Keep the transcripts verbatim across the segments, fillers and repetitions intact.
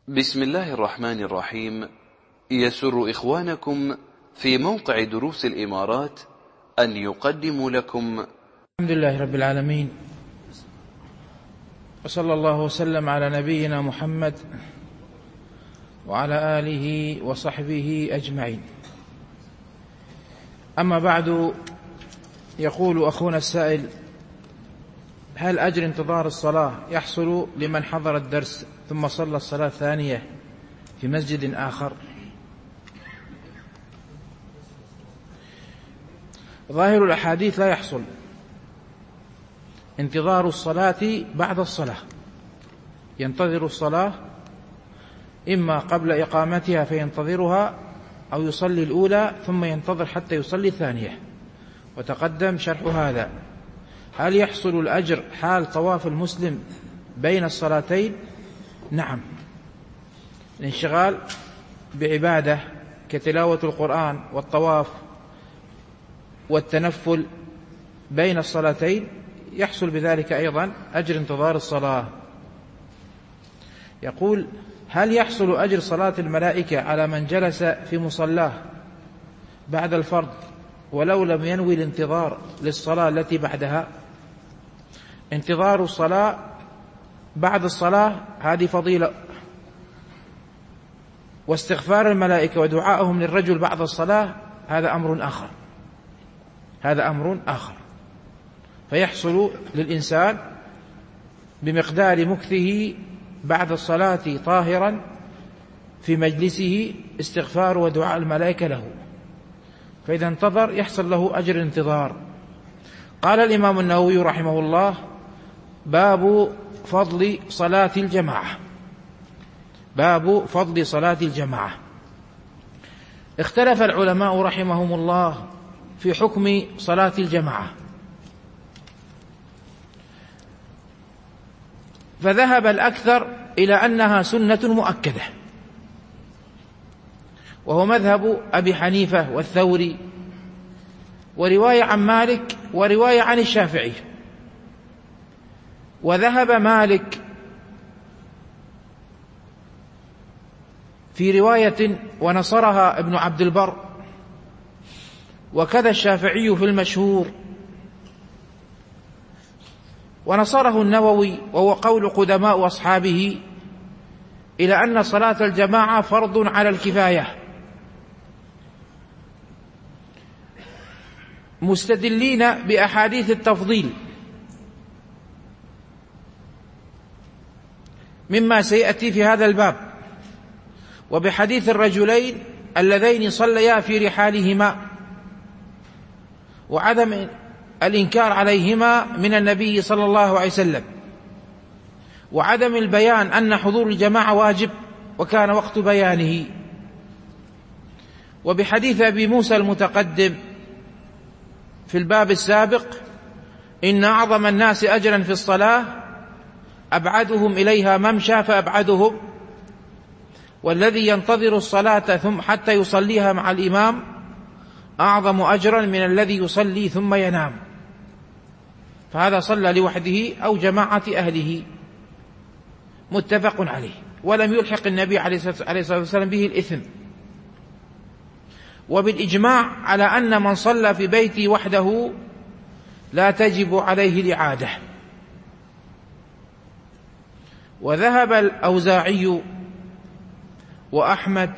بسم الله الرحمن الرحيم. يسر إخوانكم في موقع دروس الإمارات أن يقدموا لكم الحمد لله رب العالمين، وصلى الله وسلم على نبينا محمد وعلى آله وصحبه أجمعين. أما بعد، يقول أخونا السائل: هل أجر انتظار الصلاة يحصل لمن حضر الدرس ثم صلى الصلاة الثانية في مسجد آخر؟ ظاهر الأحاديث لا يحصل انتظار الصلاة بعد الصلاة، ينتظر الصلاة إما قبل إقامتها فينتظرها، أو يصلي الأولى ثم ينتظر حتى يصلي الثانية، وتقدم شرح هذا. هل يحصل الأجر حال طواف المسلم بين الصلاتين؟ نعم، الانشغال بعبادة كتلاوة القرآن والطواف والتنفل بين الصلاتين يحصل بذلك أيضا أجر انتظار الصلاة. يقول: هل يحصل أجر صلاة الملائكة على من جلس في مصلاه بعد الفرض ولو لم ينوي الانتظار للصلاة التي بعدها؟ انتظار الصلاة بعد الصلاة هذه فضيلة، واستغفار الملائكة ودعائهم للرجل بعد الصلاة هذا أمر آخر، هذا أمر آخر فيحصل للإنسان بمقدار مكثه بعد الصلاة طاهرا في مجلسه استغفار ودعاء الملائكة له، فإذا انتظر يحصل له أجر انتظار. قال الإمام النووي رحمه الله: باب فضل صلاة الجماعة. باب فضل صلاة الجماعة. اختلف العلماء رحمهم الله في حكم صلاة الجماعة، فذهب الأكثر إلى أنها سنة مؤكدة، وهو مذهب أبي حنيفة والثوري، ورواية عن مالك، ورواية عن الشافعي. وذهب مالك في رواية ونصرها ابن عبد البر، وكذا الشافعي في المشهور، ونصره النووي وهو قول قدماء أصحابه، إلى أن صلاة الجماعة فرض على الكفاية، مستدلين بأحاديث التفضيل مما سيأتي في هذا الباب، وبحديث الرجلين اللذين صليا في رحالهما، وعدم الإنكار عليهما من النبي صلى الله عليه وسلم، وعدم البيان أن حضور الجماعة واجب وكان وقت بيانه، وبحديث أبي موسى المتقدم في الباب السابق: إن أعظم الناس أجرا في الصلاة أبعدهم إليها ممشى فأبعدهم، والذي ينتظر الصلاة ثم حتى يصليها مع الإمام أعظم أجرا من الذي يصلي ثم ينام. فهذا صلى لوحده أو جماعة أهله، متفق عليه، ولم يلحق النبي عليه الصلاة والسلام به الإثم. وبالإجماع على أن من صلى في بيته وحده لا تجب عليه الإعادة. وذهب الأوزاعي وأحمد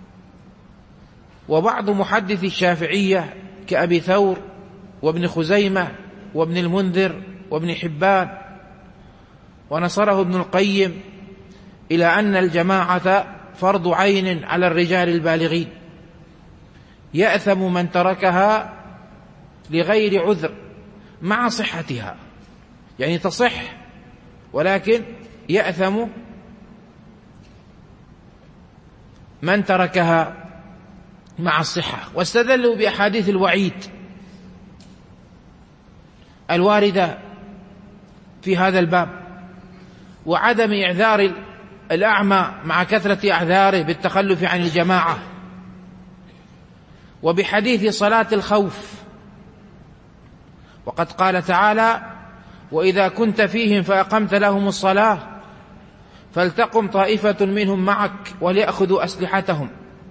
وبعض محدث الشافعية كأبي ثور وابن خزيمة وابن المنذر وابن حبان، ونصره ابن القيم، إلى أن الجماعة فرض عين على الرجال البالغين، يأثم من تركها لغير عذر مع صحتها، يعني تصح ولكن يأثم من تركها مع الصحة. واستدلوا بأحاديث الوعيد الواردة في هذا الباب، وعدم إعذار الأعمى مع كثرة أعذاره بالتخلف عن الجماعة، وبحديث صلاة الخوف، وقد قال تعالى: وإذا كنت فيهم فأقمت لهم الصلاة فلتقم طائفة منهم معك وليأخذوا أسلحتهم.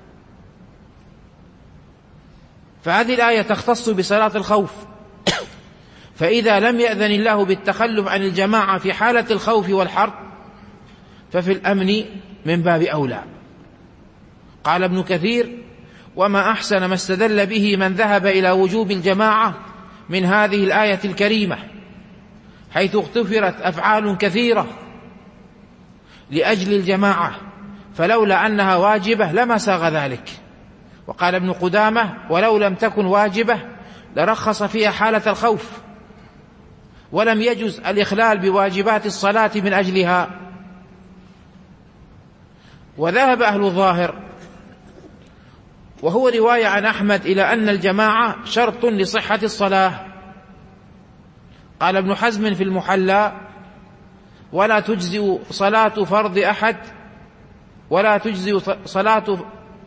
فهذه الآية تختص بصلاة الخوف، فإذا لم يأذن الله بالتخلف عن الجماعة في حالة الخوف والحرب ففي الأمن من باب أولى. قال ابن كثير: وما أحسن ما استدل به من ذهب إلى وجوب الجماعة من هذه الآية الكريمة، حيث اغتفرت أفعال كثيرة لأجل الجماعة، فلولا أنها واجبة لما ساغ ذلك. وقال ابن قدامة: ولو لم تكن واجبة لرخص فيها حالة الخوف، ولم يجز الإخلال بواجبات الصلاة من أجلها. وذهب أهل الظاهر وهو رواية عن أحمد إلى أن الجماعة شرط لصحة الصلاة. قال ابن حزم في المحلى: ولا تجزئ صلاة فرض أحد ولا تجزئ صلاة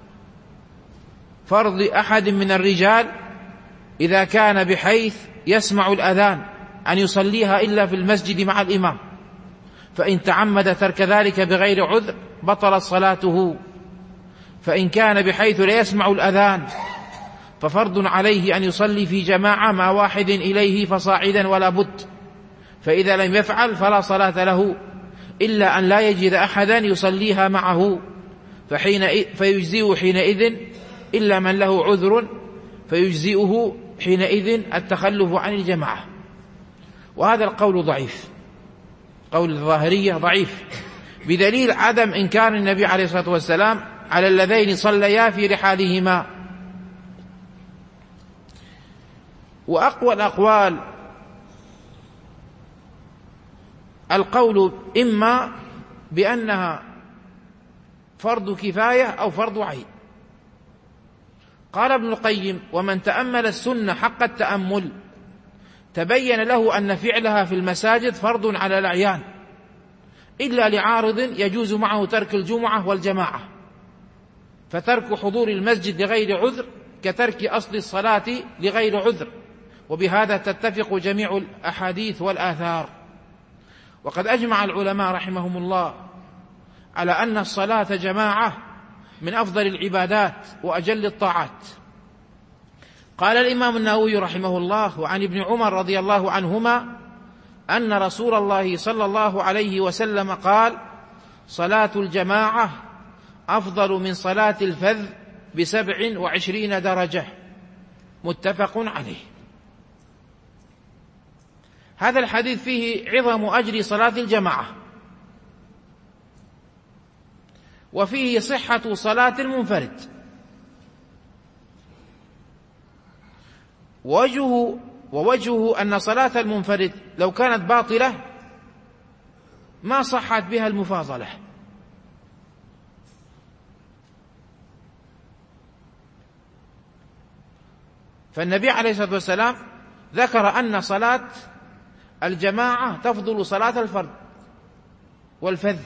فرض أحد من الرجال إذا كان بحيث يسمع الأذان أن يصليها إلا في المسجد مع الإمام، فإن تعمد ترك ذلك بغير عذر بطلت صلاته. فإن كان بحيث لا يسمع الأذان ففرض عليه أن يصلي في جماعة مع واحد إليه فصاعدا ولا بد، فإذا لم يفعل فلا صلاة له إلا أن لا يجد أحدا يصليها معه، فحين فيجزئه حينئذ إلا من له عذر فيجزئه حينئذ التخلف عن الجماعة. وهذا القول ضعيف، قول الظاهرية ضعيف، بدليل عدم إنكار النبي عليه الصلاة والسلام على اللذين صليا في رحالهما. وأقوى الأقوال القول إما بأنها فرض كفاية أو فرض عين. قال ابن القيم: ومن تأمل السنة حق التأمل تبين له أن فعلها في المساجد فرض على الأعيان، إلا لعارض يجوز معه ترك الجمعة والجماعة، فترك حضور المسجد لغير عذر كترك أصل الصلاة لغير عذر، وبهذا تتفق جميع الأحاديث والآثار. وقد أجمع العلماء رحمهم الله على أن الصلاة جماعة من أفضل العبادات وأجل الطاعات. قال الإمام النووي رحمه الله: وعن ابن عمر رضي الله عنهما أن رسول الله صلى الله عليه وسلم قال: صلاة الجماعة أفضل من صلاة الفذ بسبع وعشرين درجة، متفق عليه. هذا الحديث فيه عظم أجر صلاة الجماعة، وفيه صحة صلاة المنفرد. ووجهه ووجهه أن صلاة المنفرد لو كانت باطلة ما صحت بها المفاضلة، فالنبي عليه الصلاة والسلام ذكر أن صلاة الجماعة تفضل صلاة الفرد والفذ،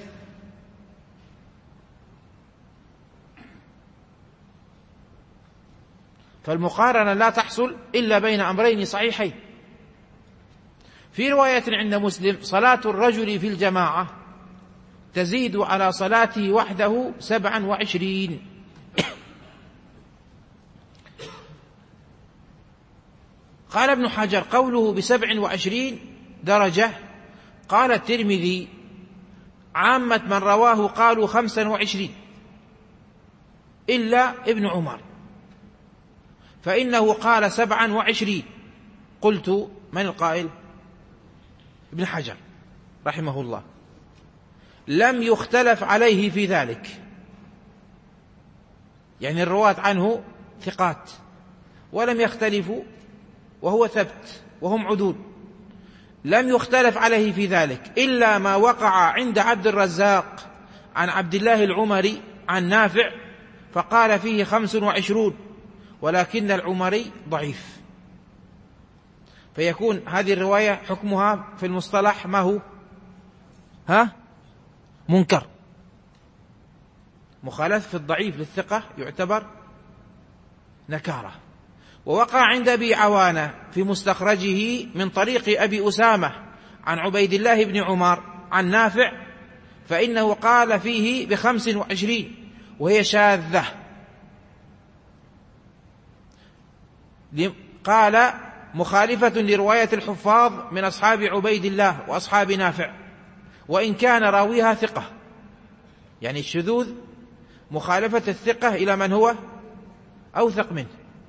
فالمقارنة لا تحصل إلا بين أمرين صحيحين. في رواية عند مسلم: صلاة الرجل في الجماعة تزيد على صلاته وحده سبعا وعشرين. قال ابن حجر: قوله بسبع وعشرين درجة، قال الترمذي: عامة من رواه قالوا خمسا وعشرين إلا ابن عمر، فإنه قال سبعا وعشرين. قلت: من القائل؟ ابن حجر رحمه الله. لم يختلف عليه في ذلك، يعني الرواة عنه ثقات ولم يختلفوا، وهو ثبت وهم عدول، لم يختلف عليه في ذلك إلا ما وقع عند عبد الرزاق عن عبد الله العمري عن نافع فقال فيه خمس وعشرون، ولكن العمري ضعيف، فيكون هذه الرواية حكمها في المصطلح ما هو؟ ها؟ منكر. مخالفة الضعيف للثقة يعتبر نكارة. ووقع عند أبي عوانة في مستخرجه من طريق أبي أسامة عن عبيد الله بن عمر عن نافع فإنه قال فيه بخمس وعشرين وهي شاذة. قال مخالفة لرواية الحفاظ من أصحاب عبيد الله وأصحاب نافع وإن كان راويها ثقة، يعني الشذوذ مخالفة الثقة إلى من هو أوثق منه.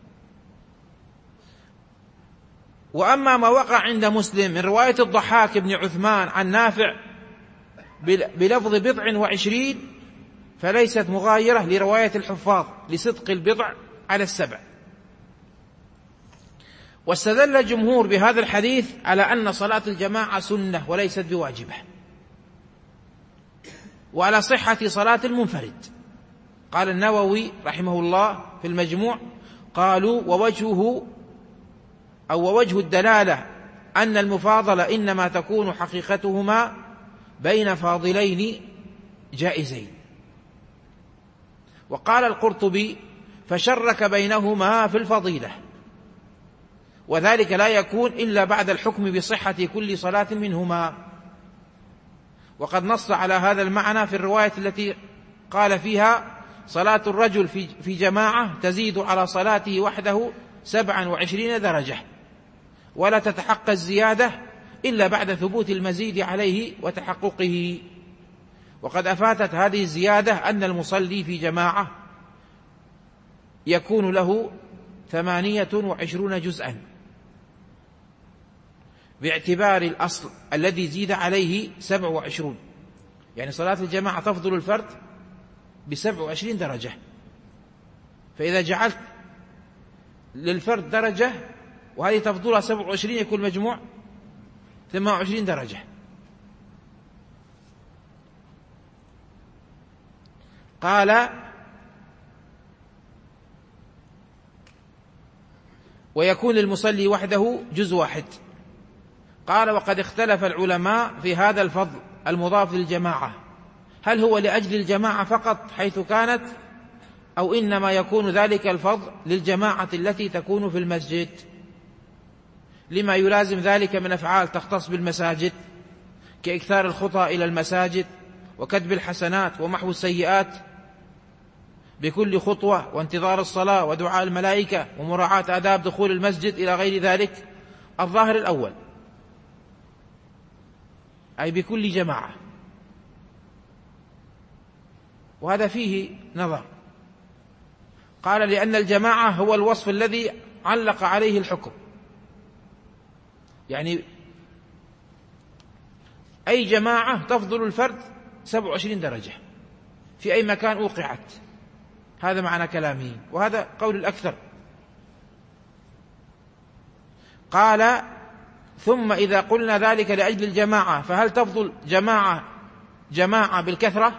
وأما ما وقع عند مسلم من رواية الضحاك بن عثمان عن نافع بلفظ بضع وعشرين فليست مغايرة لرواية الحفاظ لصدق البضع على السبع. واستدل الجمهور بهذا الحديث على أن صلاة الجماعة سنة وليست بواجبة، وعلى صحة صلاة المنفرد. قال النووي رحمه الله في المجموع قالوا ووجهه أو ووجه الدلالة أن المفاضلة إنما تكون حقيقتهما بين فاضلين جائزين. وقال القرطبي فشرك بينهما في الفضيلة، وذلك لا يكون إلا بعد الحكم بصحة كل صلاة منهما. وقد نص على هذا المعنى في الرواية التي قال فيها صلاة الرجل في جماعة تزيد على صلاته وحده سبعا وعشرين درجة، ولا تتحقق الزيادة إلا بعد ثبوت المزيد عليه وتحققه. وقد أفاتت هذه الزيادة أن المصلي في جماعة يكون له ثمانية وعشرون جزءا باعتبار الأصل الذي زيد عليه سبع وعشرون، يعني صلاة الجماعة تفضل الفرد بسبع وعشرين درجة، فإذا جعلت للفرد درجة وهذه تفضلها سبع وعشرين يكون مجموع ثمان وعشرين درجة. قال ويكون للمصلي وحده جزء واحد. قال وقد اختلف العلماء في هذا الفضل المضاف للجماعة، هل هو لأجل الجماعة فقط حيث كانت، أو إنما يكون ذلك الفضل للجماعة التي تكون في المسجد لما يلازم ذلك من أفعال تختص بالمساجد كإكثار الخطى إلى المساجد وكتب الحسنات ومحو السيئات بكل خطوة وانتظار الصلاة ودعاء الملائكة ومراعاة آداب دخول المسجد إلى غير ذلك. الظاهر الأول أي بكل جماعة، وهذا فيه نظر. قال لأن الجماعة هو الوصف الذي علق عليه الحكم، يعني أي جماعة تفضل الفرد سبع وعشرين درجة في أي مكان أوقعت، هذا معنى كلامه، وهذا قول الأكثر. قال ثم إذا قلنا ذلك لأجل الجماعة فهل تفضل جماعة جماعة بالكثرة،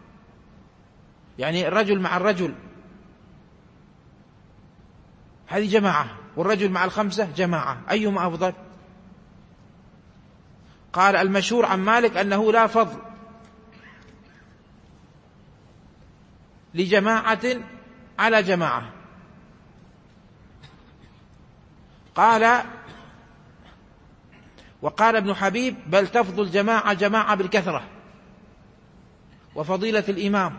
يعني الرجل مع الرجل هذه جماعة، والرجل مع الخمسة جماعة، أيهما أفضل؟ قال المشهور عن مالك أنه لا فضل لجماعة على جماعة. قال وقال ابن حبيب بل تفضل جماعة جماعة بالكثرة وفضيلة الإمام.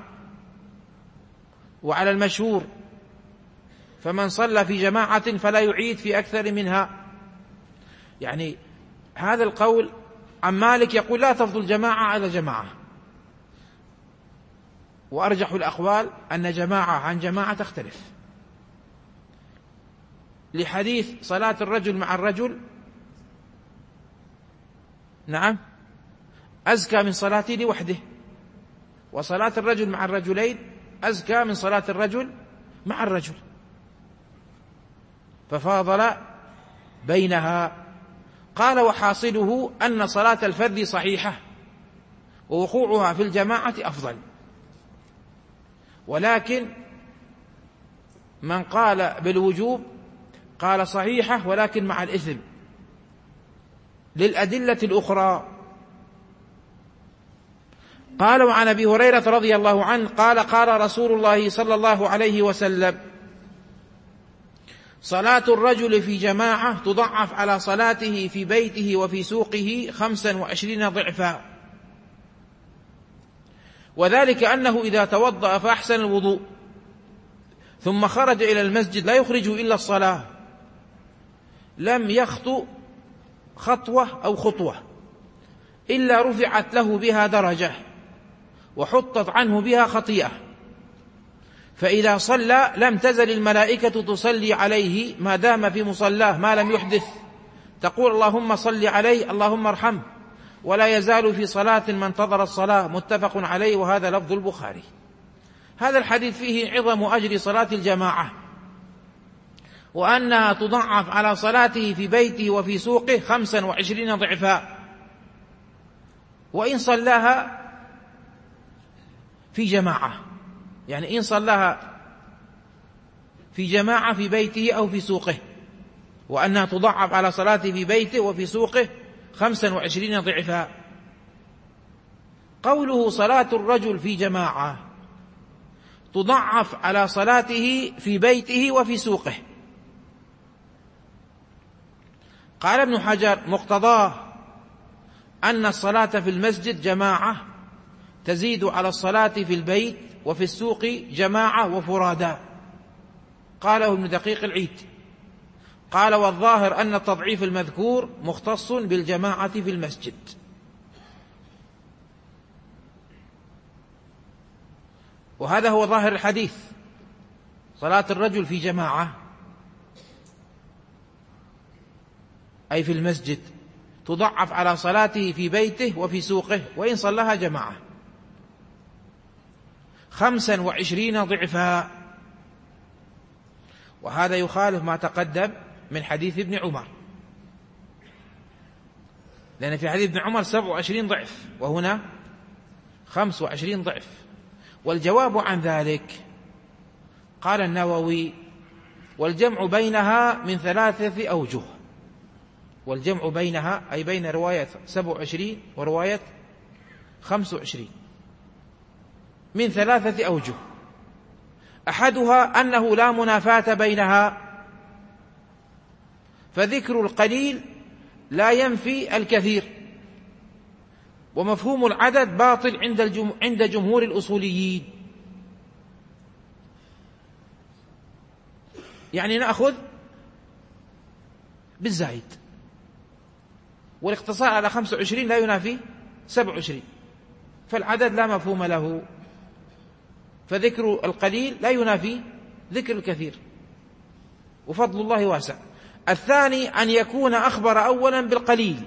وعلى المشهور فمن صلى في جماعة فلا يعيد في أكثر منها، يعني هذا القول عن مالك يقول لا تفضل جماعة على جماعة، وأرجح الأقوال أن جماعة عن جماعة تختلف، لحديث صلاة الرجل مع الرجل نعم أزكى من صلاته لوحده، وصلاة الرجل مع الرجلين أزكى من صلاة الرجل مع الرجل، ففاضل بينها. قال وحاصله أن صلاة الفرد صحيحة ووقوعها في الجماعة أفضل، ولكن من قال بالوجوب قال صحيحة ولكن مع الإثم للأدلة الأخرى. قال وعن أبي هريرة رضي الله عنه قال قال رسول الله صلى الله عليه وسلم صلاة الرجل في جماعة تضعف على صلاته في بيته وفي سوقه خمسا وعشرين ضعفا. وذلك أنه إذا توضأ فأحسن الوضوء ثم خرج إلى المسجد لا يخرجه إلا الصلاة لم يخطو خطوة أو خطوة إلا رفعت له بها درجة وحطت عنه بها خطيئة، فإذا صلى لم تزل الملائكة تصلي عليه ما دام في مصلاه ما لم يحدث، تقول اللهم صل عليه اللهم ارحمه، ولا يزال في صلاة ما انتظر الصلاة. متفق عليه، وهذا لفظ البخاري. هذا الحديث فيه عظم أجر صلاة الجماعة، وأنها تضعف على صلاته في بيته وفي سوقه خمسا وعشرين ضعفا، وإن صلاها في جماعة، يعني إن صلاها في جماعة في بيته أو في سوقه، وأنها تضعف على صلاته في بيته وفي سوقه خمسا وعشرين ضعفا. قوله صلاة الرجل في جماعة تضعف على صلاته في بيته وفي سوقه. قال ابن حجر مقتضاه أن الصلاة في المسجد جماعة تزيد على الصلاة في البيت وفي السوق جماعة وفرادا. قاله ابن دقيق العيد. قال والظاهر أن التضعيف المذكور مختص بالجماعة في المسجد. وهذا هو ظاهر الحديث، صلاة الرجل في جماعة أي في المسجد تضعف على صلاته في بيته وفي سوقه وإن صلىها جماعة خمسا وعشرين ضعفا. وهذا يخالف ما تقدم من حديث ابن عمر، لأن في حديث ابن عمر سبع وعشرين ضعف وهنا خمس وعشرين ضعف. والجواب عن ذلك قال النووي والجمع بينها من ثلاثة أوجه، والجمع بينها أي بين رواية سبع وعشرين ورواية خمس وعشرين من ثلاثة أوجه. أحدها أنه لا منافاة بينها، فذكر القليل لا ينفي الكثير، ومفهوم العدد باطل عند عند جمهور الأصوليين. يعني نأخذ بالزايد، والاقتصار على خمسة وعشرين لا ينافي سبع وعشرين، فالعدد لا مفهوم له، فذكر القليل لا ينافي ذكر الكثير، وفضل الله واسع. الثاني أن يكون أخبر أولا بالقليل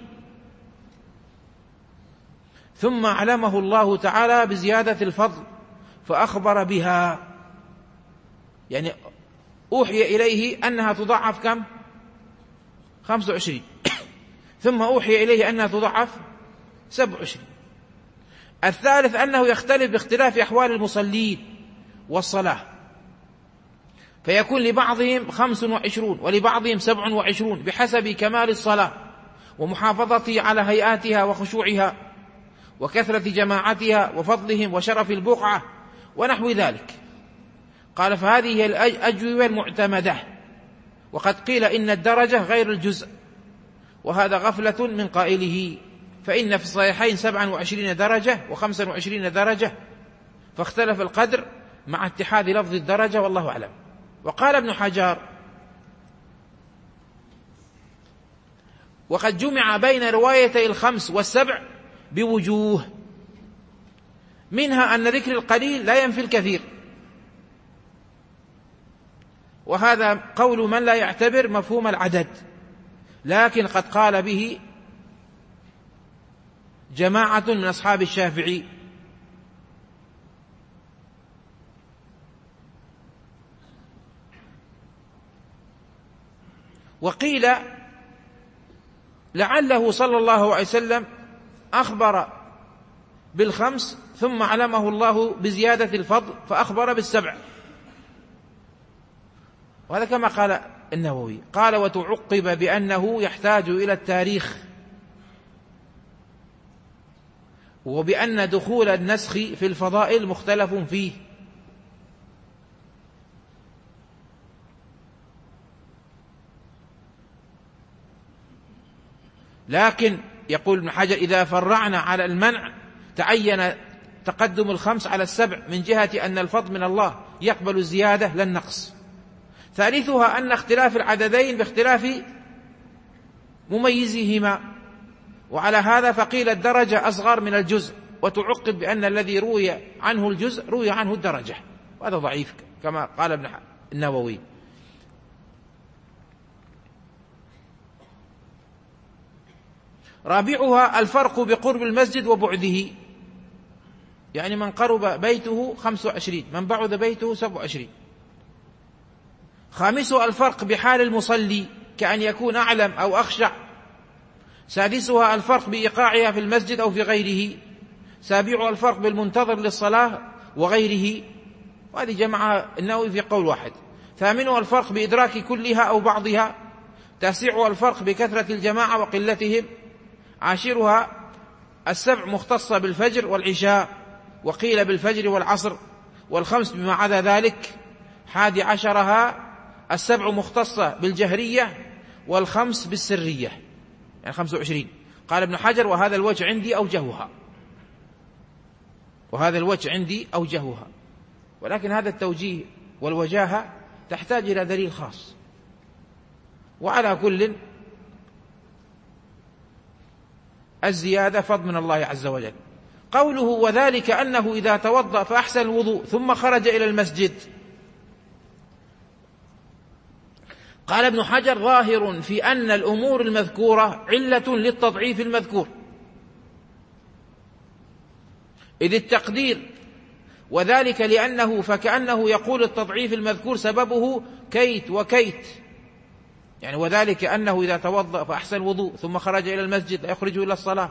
ثم علمه الله تعالى بزيادة الفضل فأخبر بها، يعني أوحي إليه أنها تضعف كم؟ خمسة وعشرين ثم أوحي إليه أنها تضعف سبع وعشرين. الثالث أنه يختلف باختلاف أحوال المصلين والصلاة، فيكون لبعضهم خمس وعشرون ولبعضهم سبع وعشرون بحسب كمال الصلاة ومحافظته على هيئاتها وخشوعها وكثرة جماعتها وفضلهم وشرف البقعة ونحو ذلك. قال فهذه هي الأجوبة المعتمدة، وقد قيل إن الدرجة غير الجزء، وهذا غفلة من قائله، فإن في الصحيحين سبعا وعشرين درجة وخمسا وعشرين درجة، فاختلف القدر مع اتحاد لفظ الدرجة والله أعلم. وقال ابن حجر وقد جمع بين روايتي الخمس والسبع بوجوه، منها أن ذكر القليل لا ينفي الكثير، وهذا قول من لا يعتبر مفهوم العدد، لكن قد قال به جماعة من أصحاب الشافعي. وقيل لعله صلى الله عليه وسلم أخبر بالخمس ثم علمه الله بزيادة الفضل فأخبر بالسبع، وهذا كما قال النووي. قال وتعقب بأنه يحتاج إلى التاريخ، وبأن دخول النسخ في الفضائل مختلف فيه، لكن يقول ابن حجر إذا فرعنا على المنع تعين تقدم الخمس على السبع من جهة أن الفضل من الله يقبل الزيادة لا النقص. ثالثها أن اختلاف العددين باختلاف مميزهما، وعلى هذا فقيل الدرجة أصغر من الجزء، وتعقب بأن الذي روي عنه الجزء روي عنه الدرجة، وهذا ضعيف كما قال ابن النووي. رابعها الفرق بقرب المسجد وبعده، يعني من قرب بيته خمس وعشرين، من بعد بيته سبع وعشرين. خامسها الفرق بحال المصلي كأن يكون أعلم أو أخشع. سادسها الفرق بإيقاعها في المسجد أو في غيره. سابعها الفرق بالمنتظر للصلاة وغيره، وهذه جمعها النووي في قول واحد. ثامنها الفرق بإدراك كلها أو بعضها. تاسعها الفرق بكثرة الجماعة وقلتهم. عاشرها السبع مختصة بالفجر والعشاء، وقيل بالفجر والعصر، والخمس بما عدا ذلك. حادي عشرها السبع مختصة بالجهرية، والخمس بالسرية، يعني خمس وعشرين. قال ابن حجر وهذا الوجه عندي أوجهها، وهذا الوجه عندي أوجهها، ولكن هذا التوجيه والوجاهة تحتاج إلى دليل خاص. وعلى كل الزيادة فضل من الله عز وجل. قوله وذلك أنه إذا توضأ فأحسن الوضوء ثم خرج إلى المسجد، قال ابن حجر ظاهر في أن الأمور المذكورة علة للتضعيف المذكور، إذ التقدير وذلك لأنه فكأنه يقول التضعيف المذكور سببه كيت وكيت، يعني وذلك أنه إذا توضأ فأحسن الوضوء ثم خرج إلى المسجد يخرج إلى الصلاة.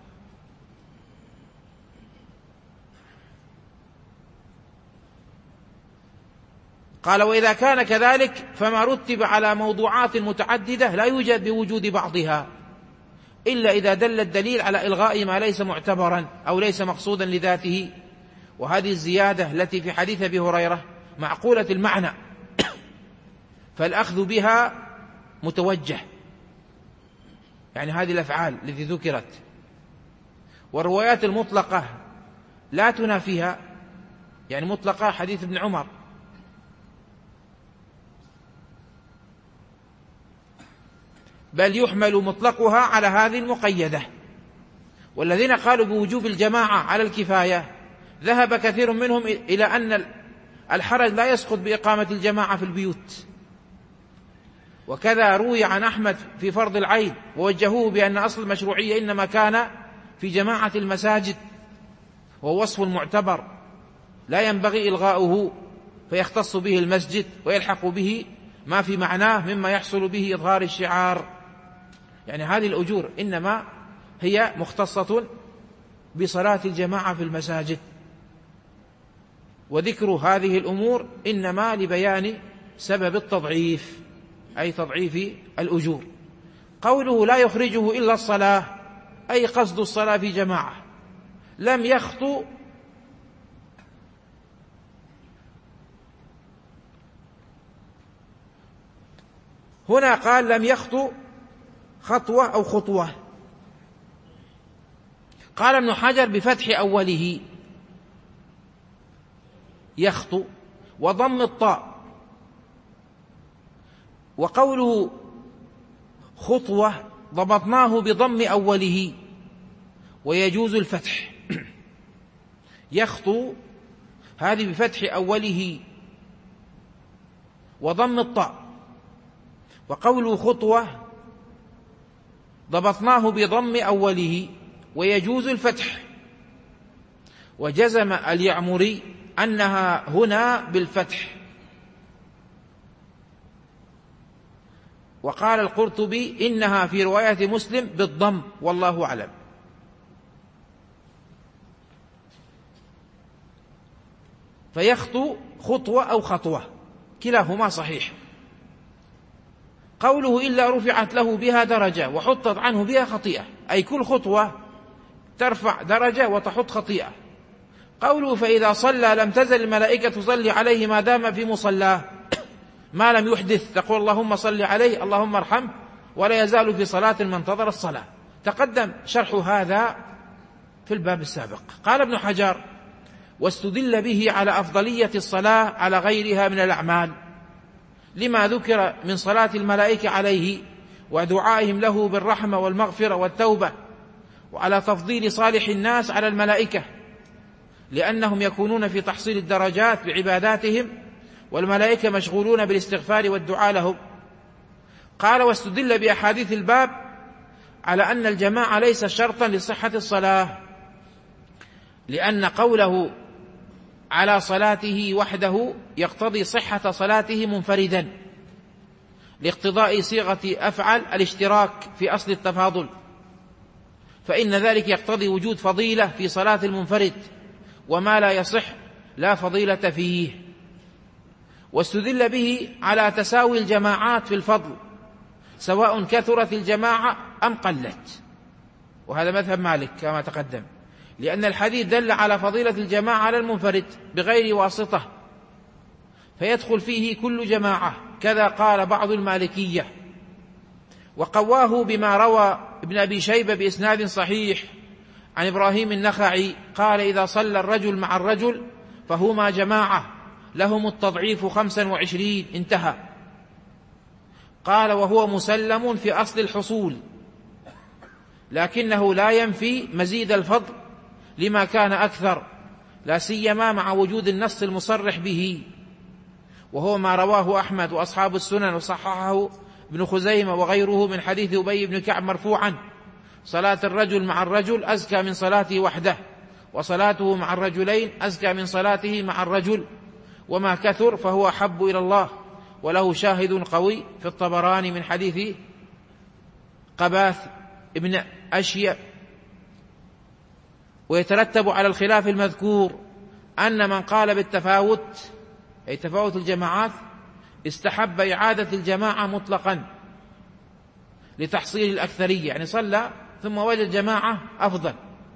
قال وإذا كان كذلك فما رتب على موضوعات متعددة لا يوجد بوجود بعضها إلا إذا دل الدليل على إلغاء ما ليس معتبرا أو ليس مقصودا لذاته. وهذه الزيادة التي في حديث أبي هريرة معقولة المعنى فالأخذ بها متوجه، يعني هذه الأفعال التي ذكرت، والروايات المطلقة لا تنافيها، يعني مطلقة حديث ابن عمر، بل يحمل مطلقها على هذه المقيدة. والذين قالوا بوجوب الجماعة على الكفاية ذهب كثير منهم إلى أن الحرج لا يسقط بإقامة الجماعة في البيوت، وكذا روي عن أحمد في فرض العين، ووجهوه بأن أصل المشروعية إنما كان في جماعة المساجد، وهو وصف معتبر لا ينبغي إلغاؤه، فيختص به المسجد ويلحق به ما في معناه مما يحصل به إظهار الشعار، يعني هذه الأجور إنما هي مختصة بصلاة الجماعة في المساجد، وذكر هذه الأمور إنما لبيان سبب التضعيف، أي تضعيف الأجور. قوله لا يخرجه إلا الصلاة، أي قصد الصلاة في جماعة. لم يخطو هنا، قال لم يخطو خطوة أو خطوة. قال ابن حجر بفتح أوله يخطو وضم الطاء. وقوله خطوة ضبطناه بضم أوله ويجوز الفتح. يخطو هذه بفتح أوله وضم الطاء. وقوله خطوة ضبطناه بضم أوله ويجوز الفتح. وجزم اليعمري أنها هنا بالفتح. وقال القرطبي إنها في رواية مسلم بالضم، والله أعلم. فيخطو خطوة أو خطوة كلاهما صحيح. قوله إلا رفعت له بها درجة وحطت عنه بها خطيئة، أي كل خطوة ترفع درجة وتحط خطيئة. قوله فإذا صلى لم تزل الملائكة تصلي عليه ما دام في مصلاه ما لم يحدث، تقول اللهم صل عليه اللهم ارحمه، ولا يزال في صلاة ما انتظر الصلاة. تقدم شرح هذا في الباب السابق. قال ابن حجر واستدل به على أفضلية الصلاة على غيرها من الأعمال، لما ذكر من صلاة الملائكة عليه ودعائهم له بالرحمة والمغفرة والتوبة، وعلى تفضيل صالح الناس على الملائكة لأنهم يكونون في تحصيل الدرجات بعباداتهم، والملائكة مشغولون بالاستغفار والدعاء لهم. قال: واستدل بأحاديث الباب على أن الجماعة ليس شرطا لصحة الصلاة، لأن قوله على صلاته وحده يقتضي صحة صلاته منفردا، لاقتضاء صيغة أفعل الاشتراك في أصل التفاضل، فإن ذلك يقتضي وجود فضيلة في صلاة المنفرد، وما لا يصح لا فضيلة فيه. واستدل به على تساوي الجماعات في الفضل سواء كثرت الجماعة أم قلت، وهذا مذهب مالك كما تقدم، لأن الحديث دل على فضيلة الجماعة على المنفرد بغير واسطة، فيدخل فيه كل جماعة، كذا قال بعض المالكية. وقواه بما روى ابن أبي شيبة بإسناد صحيح عن إبراهيم النخعي قال: إذا صلى الرجل مع الرجل فهما جماعة لهم التضعيف خمسا وعشرين، انتهى. قال: وهو مسلم في أصل الحصول، لكنه لا ينفي مزيد الفضل لما كان أكثر، لا سيما مع وجود النص المصرح به، وهو ما رواه أحمد وأصحاب السنن وصححه ابن خزيمة وغيره من حديث أبي بن كعب مرفوعا: صلاة الرجل مع الرجل أزكى من صلاته وحده، وصلاته مع الرجلين أزكى من صلاته مع الرجل، وما كثر فهو أحب إلى الله. وله شاهد قوي في الطبراني من حديث قباث ابن أشياء. ويترتب على الخلاف المذكور أن من قال بالتفاوت، أي تفاوت الجماعات، استحب إعادة الجماعة مطلقا لتحصيل الأكثرية، يعني صلى ثم وجد جماعة أفضل،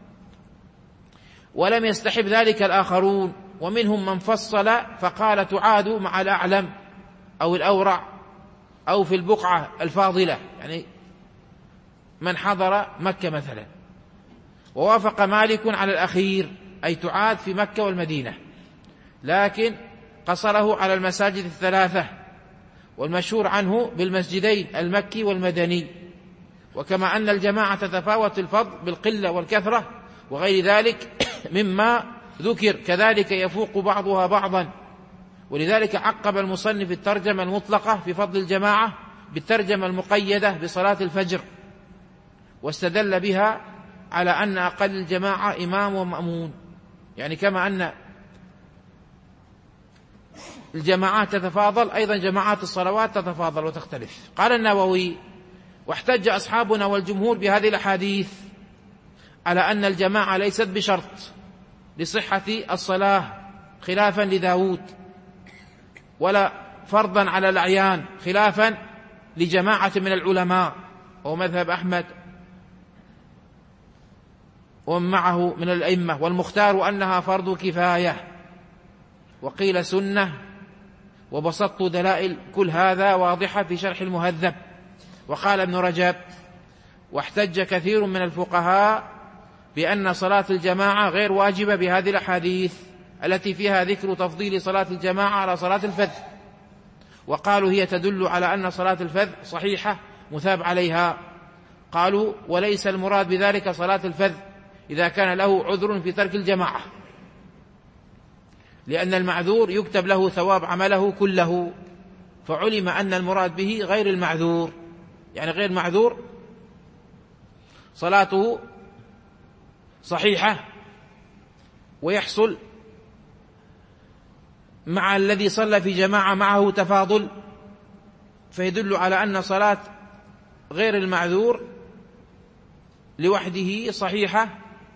ولم يستحب ذلك الآخرون. ومنهم من فصل فقال تعاد مع الأعلم أو الأورع أو في البقعة الفاضلة، يعني من حضر مكة مثلا. ووافق مالك على الأخير، أي تعاد في مكة والمدينة، لكن قصره على المساجد الثلاثة، والمشهور عنه بالمسجدين المكي والمدني. وكما أن الجماعة تتفاوت الفضل بالقلة والكثرة وغير ذلك مما ذكر، كذلك يفوق بعضها بعضا. ولذلك عقب المصنف الترجمة المطلقة في فضل الجماعة بالترجمة المقيدة بصلاة الفجر، واستدل بها على أن أقل الجماعة إمام ومأمون، يعني كما أن الجماعات تتفاضل أيضا جماعات الصلوات تتفاضل وتختلف. قال النووي: واحتج أصحابنا والجمهور بهذه الأحاديث على أن الجماعة ليست بشرط لصحة الصلاة خلافا لداود، ولا فرضا على الأعيان خلافا لجماعة من العلماء ومذهب أحمد ومن معه من الأئمة، والمختار أنها فرض كفاية، وقيل سنة. وبسطت دلائل كل هذا واضحة في شرح المهذب. وقال ابن رجب: واحتج كثير من الفقهاء بأن صلاة الجماعة غير واجبة بهذه الأحاديث التي فيها ذكر تفضيل صلاة الجماعة على صلاة الفذ، وقالوا هي تدل على أن صلاة الفذ صحيحة مثاب عليها. قالوا: وليس المراد بذلك صلاة الفذ إذا كان له عذر في ترك الجماعة، لأن المعذور يكتب له ثواب عمله كله، فعلم أن المراد به غير المعذور، يعني غير معذور صلاته صحيحة ويحصل مع الذي صلى في جماعة معه تفاضل، فيدل على أن صلاة غير المعذور لوحده صحيحة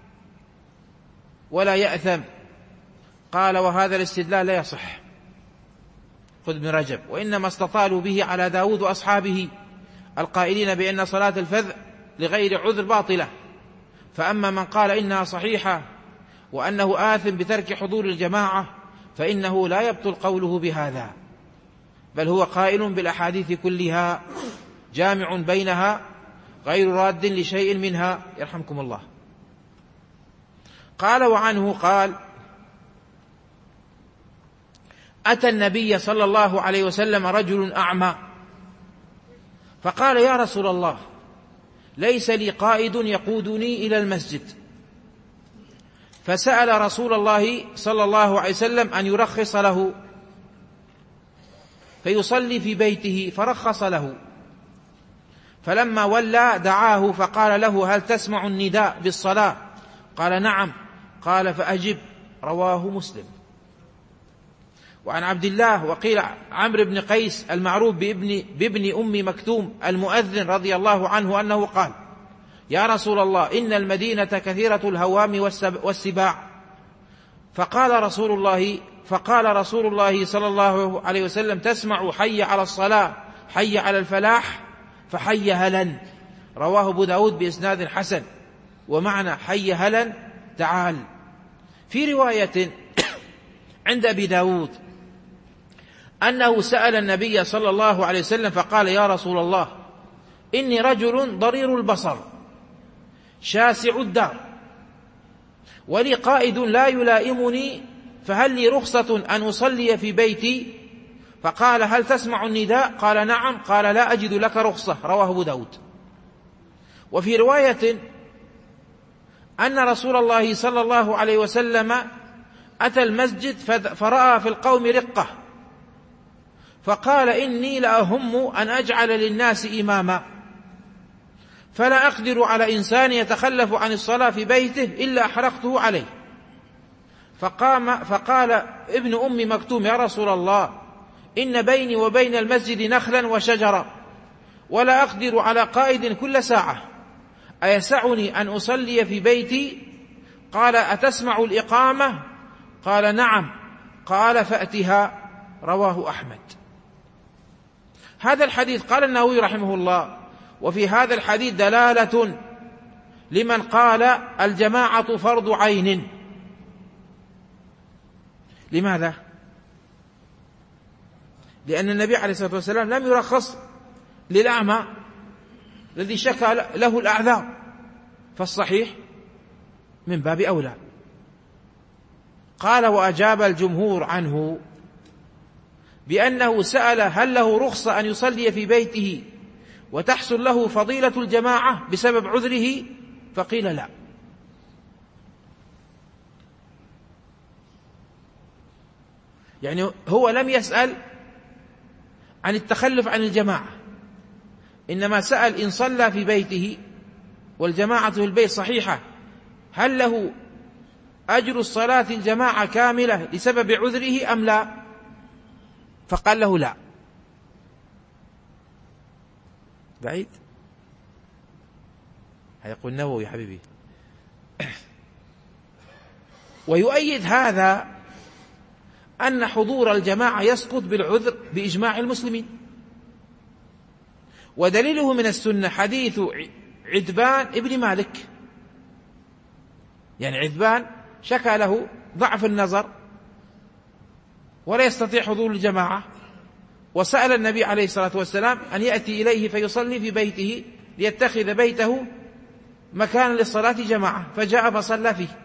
ولا يأثم. قال: وهذا الاستدلال لا يصح. خذ ابن رجب: وإنما استطالوا به على داود وأصحابه القائلين بأن صلاة الفذ لغير عذر باطلة. فأما من قال إنها صحيحة وأنه آثم بترك حضور الجماعة فإنه لا يبطل قوله بهذا، بل هو قائل بالأحاديث كلها جامع بينها غير راد لشيء منها، يرحمكم الله. قال: وعنه قال: أتى النبي صلى الله عليه وسلم رجل أعمى فقال: يا رسول الله، ليس لي قائد يقودني إلى المسجد. فسأل رسول الله صلى الله عليه وسلم أن يرخص له فيصلي في بيته، فرخص له. فلما ولى دعاه فقال له: هل تسمع النداء بالصلاة؟ قال: نعم. قال: فأجب. رواه مسلم. وعن عبد الله وقيل عمرو بن قيس المعروف بابن, بابن أم مكتوم المؤذن رضي الله عنه أنه قال: يا رسول الله، إن المدينة كثيرة الهوام والسباع. فقال رسول الله فقال رسول الله صلى الله عليه وسلم: تسمع حي على الصلاة، حي على الفلاح، فحي هلا. رواه أبو داود بإسناد حسن. ومعنى حي هلا تعال. في رواية عند أبي داود أنه سأل النبي صلى الله عليه وسلم فقال: يا رسول الله، إني رجل ضرير البصر شاسع الدار، ولي قائد لا يلائمني، فهل لي رخصة أن أصلي في بيتي؟ فقال: هل تسمع النداء؟ قال: نعم. قال: لا أجد لك رخصة. رواه أبو داود. وفي رواية أن رسول الله صلى الله عليه وسلم أتى المسجد فرأى في القوم رقة، فقال: إني لأهم أن أجعل للناس إماما، فلا أقدر على إنسان يتخلف عن الصلاة في بيته إلا أحرقته عليه. فقام فقال ابن أم مكتوم: يا رسول الله، إن بيني وبين المسجد نخلا وشجرا، ولا أقدر على قائد كل ساعة، أيسعني أن أصلي في بيتي؟ قال: أتسمع الإقامة؟ قال: نعم. قال: فأتها. رواه أحمد. هذا الحديث قال النووي رحمه الله: وفي هذا الحديث دلالة لمن قال الجماعة فرض عين. لماذا؟ لأن النبي عليه الصلاة والسلام لم يرخص للأعمى الذي شكى له الأعذار، فالصحيح من باب أولى. قال: وأجاب الجمهور عنه بأنه سأل هل له رخصة أن يصلي في بيته وتحصل له فضيلة الجماعة بسبب عذره؟ فقيل لا. يعني هو لم يسأل عن التخلف عن الجماعة، إنما سأل إن صلى في بيته والجماعة في البيت صحيحة هل له أجر الصلاة الجماعة كاملة لسبب عذره أم لا؟ فقال له لا. بعيد هيقول النووي يا حبيبي. ويؤيد هذا أن حضور الجماعة يسقط بالعذر بإجماع المسلمين، ودليله من السنة حديث عتبان ابن مالك. يعني عتبان شكى له ضعف النظر ولا يستطيع حضور الجماعة، وسأل النبي عليه الصلاة والسلام أن يأتي إليه فيصلي في بيته ليتخذ بيته مكانا للصلاة جماعة، فجاء فصلى فيه.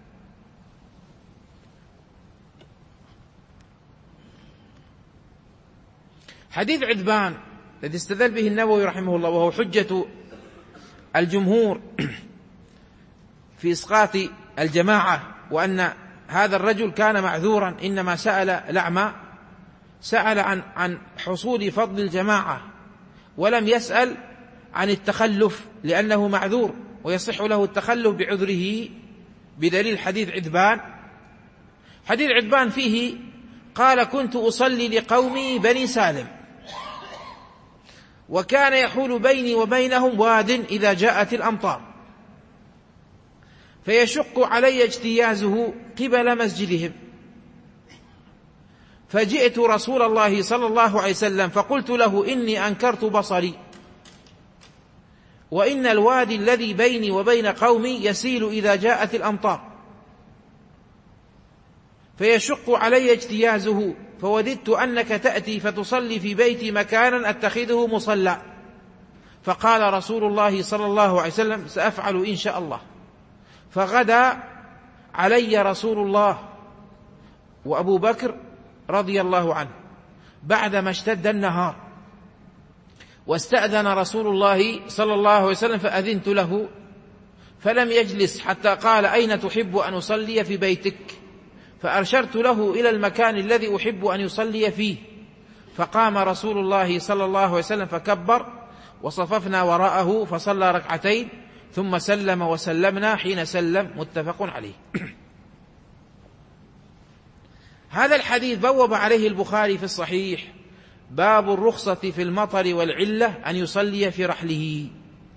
حديث عتبان الذي استدل به النووي رحمه الله وهو حجة الجمهور في إسقاط الجماعة، وأن هذا الرجل كان معذورا إنما سأل الأعمى، سأل عن عن حصول فضل الجماعة ولم يسأل عن التخلف لأنه معذور ويصح له التخلف بعذره بدليل حديث عتبان. حديث عتبان فيه قال: كنت أصلي لقومي بني سالم، وكان يحول بيني وبينهم واد إذا جاءت الأمطار، فيشق علي اجتيازه قبل مسجدهم، فجئت رسول الله صلى الله عليه وسلم فقلت له: إني أنكرت بصري، وإن الوادي الذي بيني وبين قومي يسيل إذا جاءت الأمطار، فيشق علي اجتيازه، فوددت أنك تأتي فتصلي في بيتي مكانا أتخذه مصلى. فقال رسول الله صلى الله عليه وسلم: سأفعل إن شاء الله. فغدا علي رسول الله وأبو بكر رضي الله عنه بعدما اشتد النهار، واستأذن رسول الله صلى الله عليه وسلم فأذنت له، فلم يجلس حتى قال: أين تحب أن أصلي في بيتك؟ فأرشدت له إلى المكان الذي أحب أن يصلي فيه، فقام رسول الله صلى الله عليه وسلم فكبر، وصففنا وراءه فصلى ركعتين ثم سلم وسلمنا حين سلم، متفق عليه. هذا الحديث بوب عليه البخاري في الصحيح: باب الرخصة في المطر والعلة أن يصلي في رحله،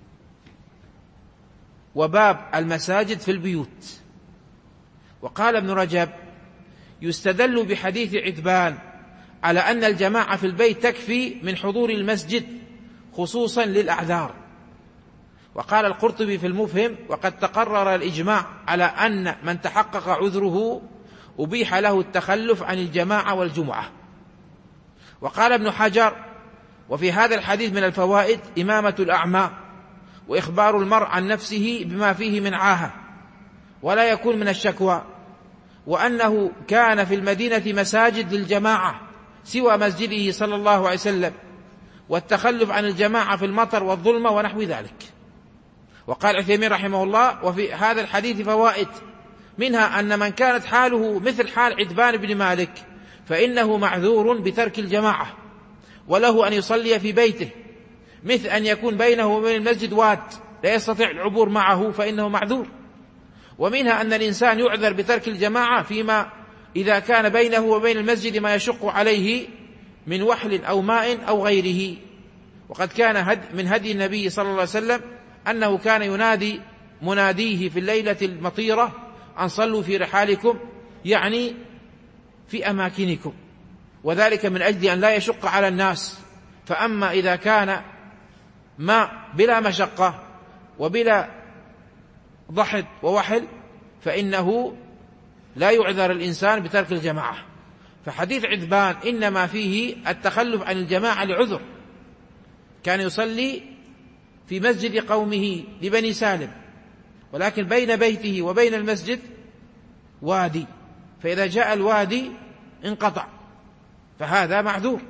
وباب المساجد في البيوت. وقال ابن رجب: يستدل بحديث عتبان على أن الجماعة في البيت تكفي من حضور المسجد خصوصا للأعذار. وقال القرطبي في المفهم: وقد تقرر الإجماع على أن من تحقق عذره أبيح له التخلف عن الجماعة والجمعة. وقال ابن حجر: وفي هذا الحديث من الفوائد إمامة الأعمى، وإخبار المرء عن نفسه بما فيه من عاهة ولا يكون من الشكوى، وأنه كان في المدينة مساجد للجماعة سوى مسجده صلى الله عليه وسلم، والتخلف عن الجماعة في المطر والظلمة ونحو ذلك. وقال عثيمين رحمه الله: وفي هذا الحديث فوائد، منها أن من كانت حاله مثل حال عتبان بن مالك فإنه معذور بترك الجماعة، وله أن يصلي في بيته، مثل أن يكون بينه وبين المسجد واد لا يستطيع العبور معه فإنه معذور. ومنها أن الإنسان يعذر بترك الجماعة فيما إذا كان بينه وبين المسجد ما يشق عليه من وحل أو ماء أو غيره. وقد كان هد من هدي النبي صلى الله عليه وسلم أنه كان ينادي مناديه في الليلة المطيرة أن صلوا في رحالكم، يعني في أماكنكم، وذلك من أجل أن لا يشق على الناس. فأما إذا كان ما بلا مشقة وبلا ضحد ووحل فإنه لا يعذر الإنسان بترك الجماعة. فحديث عتبان إنما فيه التخلف عن الجماعة لعذر، كان يصلي في مسجد قومه لبني سالم، ولكن بين بيته وبين المسجد وادي، فإذا جاء الوادي انقطع، فهذا معذور.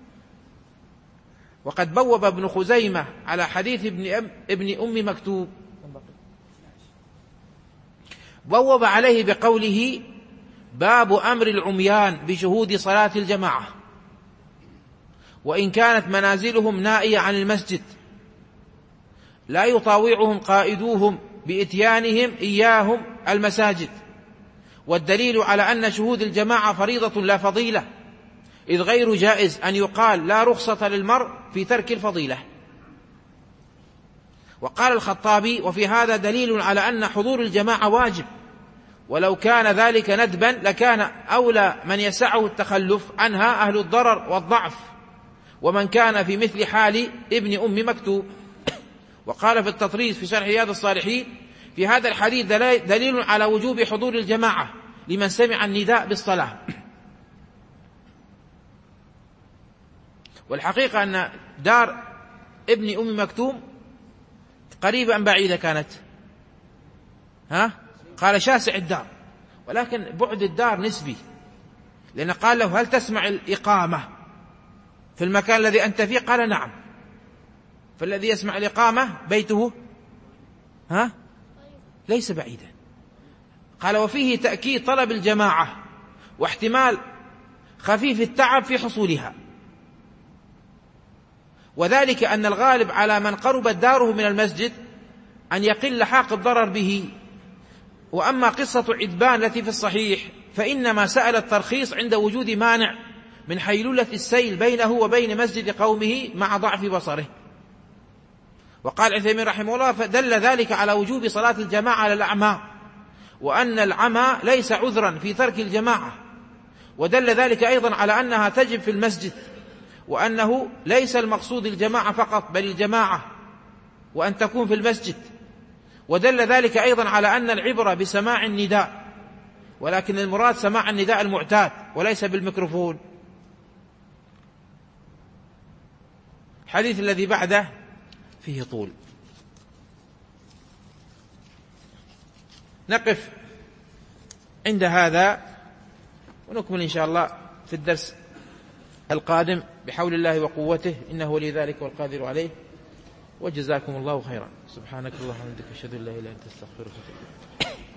وقد بوب ابن خزيمة على حديث ابن أم, ابن أم مكتوب، بوب عليه بقوله: باب أمر العميان بشهود صلاة الجماعة، وإن كانت منازلهم نائية عن المسجد لا يطاوعهم قائدوهم بإتيانهم إياهم المساجد. والدليل على أن شهود الجماعة فريضة لا فضيلة، إذ غير جائز أن يقال لا رخصة للمرء في ترك الفضيلة. وقال الخطابي: وفي هذا دليل على أن حضور الجماعة واجب، ولو كان ذلك ندبا لكان أولى من يسعه التخلف عنها أهل الضرر والضعف، ومن كان في مثل حال ابن أم مكتوب. وقال في التطريز في شرح رياض الصالحين: في هذا الحديث دليل على وجوب حضور الجماعة لمن سمع النداء بالصلاة. والحقيقة أن دار ابن أم مكتوم قريبة أم بعيدة كانت؟ ها؟ قال شاسع الدار، ولكن بعد الدار نسبي، لأن قال له: هل تسمع الإقامة في المكان الذي أنت فيه؟ قال: نعم. فالذي يسمع الإقامة بيته ها ليس بعيدا. قال: وفيه تأكيد طلب الجماعة واحتمال خفيف التعب في حصولها، وذلك أن الغالب على من قربت داره من المسجد أن يقل حاق الضرر به. وأما قصة عتبان التي في الصحيح فإنما سأل الترخيص عند وجود مانع من حيلولة السيل بينه وبين مسجد قومه مع ضعف بصره. وقال عثيمين رحمه الله: فدل ذلك على وجوب صلاة الجماعة على الأعمى، وأن العمى ليس عذرا في ترك الجماعة. ودل ذلك أيضا على أنها تجب في المسجد، وأنه ليس المقصود الجماعة فقط بل الجماعة وأن تكون في المسجد. ودل ذلك أيضا على أن العبرة بسماع النداء، ولكن المراد سماع النداء المعتاد وليس بالميكروفون. الحديث الذي بعده فيه طول، نقف عند هذا ونكمل إن شاء الله في في الدرس القادم بحول الله وقوته، إنه ولي ذلك والقادر عليه. وجزاكم الله خيرا. سبحانك اللهم وبحمدك، أشهد أن لا إله إلا أنت، أستغفرك وأتوب إليك.